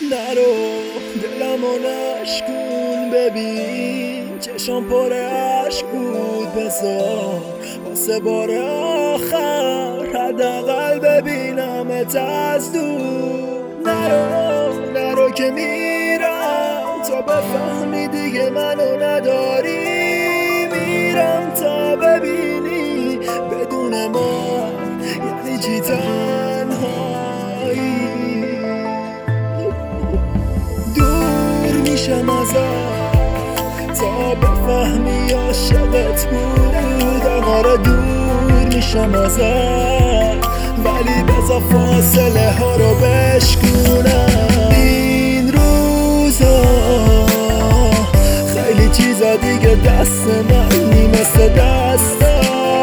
نرو دلمو نشکون، ببین چشم پر عشق بود، بذار واسه بار آخر حداقل ببینمت از دور. نرو که میرم تا بفهمی دیگه منو نداری، میرم تا ببینی بدون من یعنی چی تنهایی. دور میشم ازت تا بفهمی عاشقت بودم، آره دور میشم ازت ولی بذار فاصله ها رو بشکونم. این روزا خیلی چیزا دیگه دست من نی مثل دستا.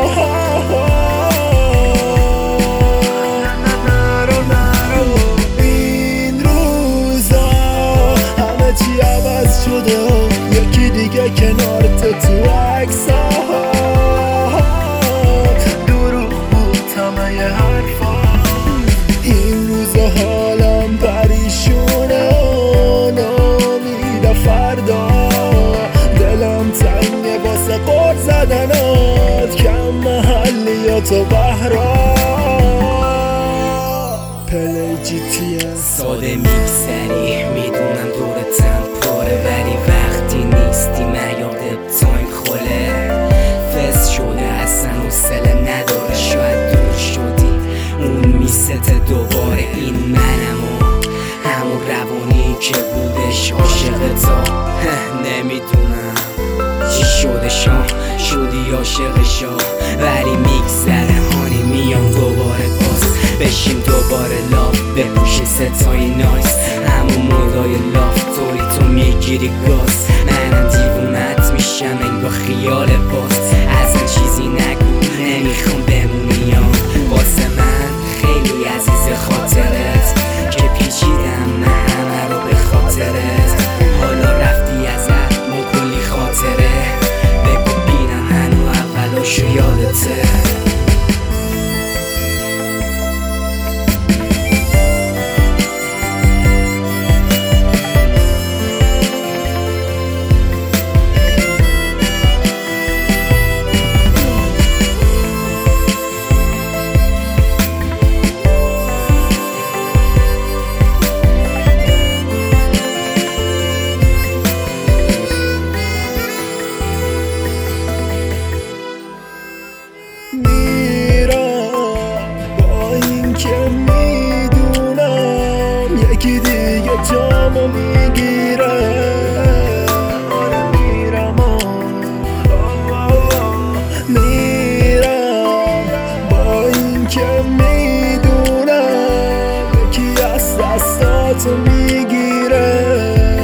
این روزا همه چی عوض شده و یکی دیگه کنارت تو عکسا. دروغ بود همه حرفا، این روزا حالم پریشونه و نامیده فردا، دلم تنگه واسه قرد زدنات، کم محلیات و بهرا. پلی جی تی ساده میگذری میدونم دورتم پره، ولی وقتی نیستی نیاده تایم خوله، فس شده اصلا حوصله نداره، شاید دور شدی اون میسته دوباره. این منم و همون روانی که بودش عاشق تا، نمیدونم چی شده شام شدی عاشق شا، ولی میگذره هانی میام دوباره باز بشیم دوباره لاف بپوشی ستای نایس، همون مودای لاف توی تو میگیری گاز، منم دیوونت میشم انگار خیال باز. اصلا چیزی نگو نمیخوام بمونی یا واسه من خیلی عزیز خاطرت که پیچیدم نه همه رو به خاطرت، حالا رفتی ازت مو کلی خاطره، بگو بینم هنو اولاشو یادته. یکی دیگه جامو میگیره، آره میرم با این که میدونم یکی از دستاتو میگیره،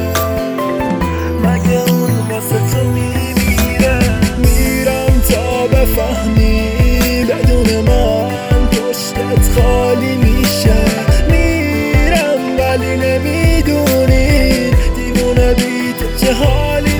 مگه اون واسه تو میمیره. میرم تا بفهمی بدون من پشتت خالی میشه، ولی نمیدونی دیوونه بی تو چه حالی.